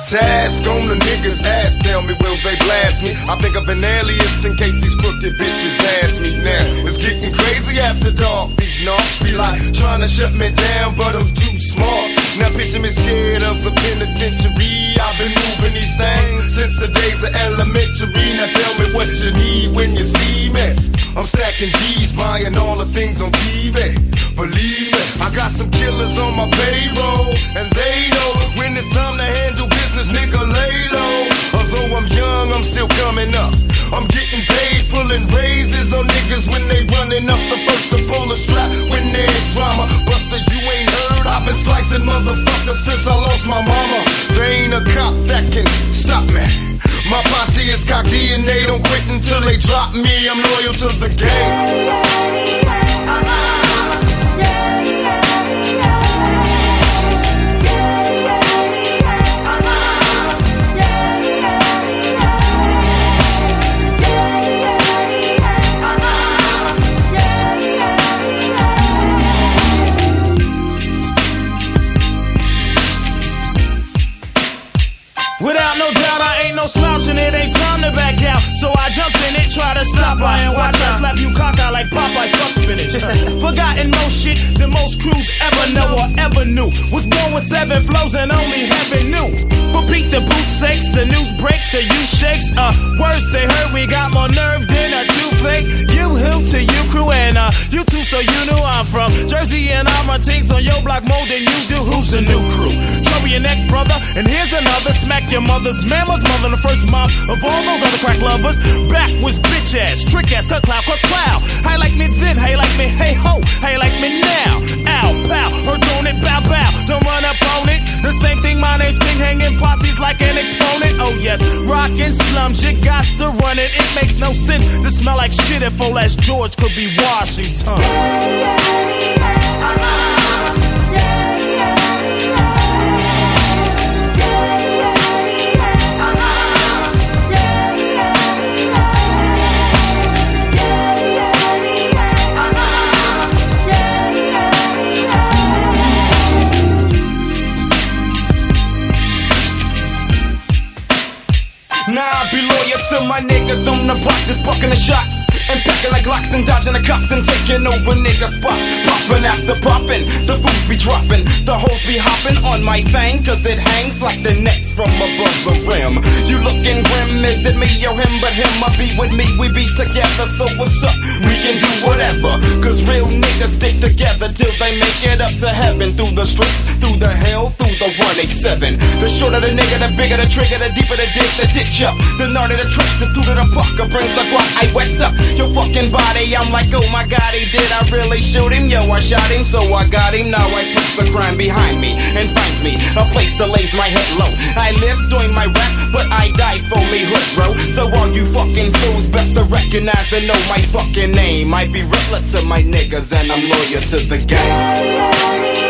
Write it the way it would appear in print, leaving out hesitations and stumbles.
task on the niggas' ass. Tell me, will they blast me? I think of an alias in case these crooked bitches ask me now. It's getting crazy after dark. These knocks be like trying to shut me down, but I'm too smart. Now picture me scared of the penitentiary. I've been moving these things since the days of elementary. Now tell me what you need when you see me. I'm stacking G's, buying all the things on TV. Believe me, I got some killers on my payroll, and they know when it's time to handle business, nigga, lay low. Although I'm young, I'm still coming up. I'm getting paid, pulling raises on niggas when they running up. The first to pull a strap when there's drama. Buster, you ain't heard, I've been slicing motherfuckers since I lost my mama. There ain't a cop that can stop me. My posse is cocky and they don't quit until they drop me. I'm loyal to the game. Without no doubt, I ain't no slouch and it ain't time to back out. So I jumped in it, try to stop her and watch I slap you cock-eye like Popeye, fuck spinach. Forgotten most shit than most crews ever know or ever knew. Was born with 7 flows and only heaven knew. Repeat the boot sakes, the news break, the youth shakes. Words they heard, we got more nerve than a toothache. You who to you crew and you too, so you knew I'm from Jersey and all my things on your block more than you do. Who's the new crew? Trouble your neck, brother, and here's another. Smack your mother's mama's mother, the first mom of all those other crack lovers. Backwards bitch ass, trick ass, cut cloud, cut cloud. How you like me then, how you like me, hey ho, how you like me now? Ow, pow, her doing it, bow, bow, don't run up on it. The same thing, my name's King, hanging posses like an exponent. Oh yes, rockin' slums, you got to run it. It makes no sense to smell like shit if old ass George could be Washington. Nah, I be loyal to my niggas on the block, just bucking the shots and packing like locks and dodging the cops and taking over nigga spots. Popping after popping, the fools be dropping, the hoes be hopping on my thing, cause it hangs like the nets from above the rim. You looking grim, is it me or him? But him, I be with me, we be together, so what's up? We can do whatever, cause real niggas stick together till they make it up to heaven. Through the streets, through the hell, through the 187. The shorter the nigga, the bigger the trigger, the deeper the dig, the ditch up. The gnarly the trench, the two to the bucker brings the guac. I wets up your fucking body. I'm like, oh my god, he did I really shoot him? Yo, I shot him, so I got him. Now I push the crime behind me and finds me a place to lays my head low. I lives doing my rap, but I dies for me hood, bro. So all you fucking fools best to recognize and know my fucking name. I be Riddler to my niggas and I'm loyal to the game.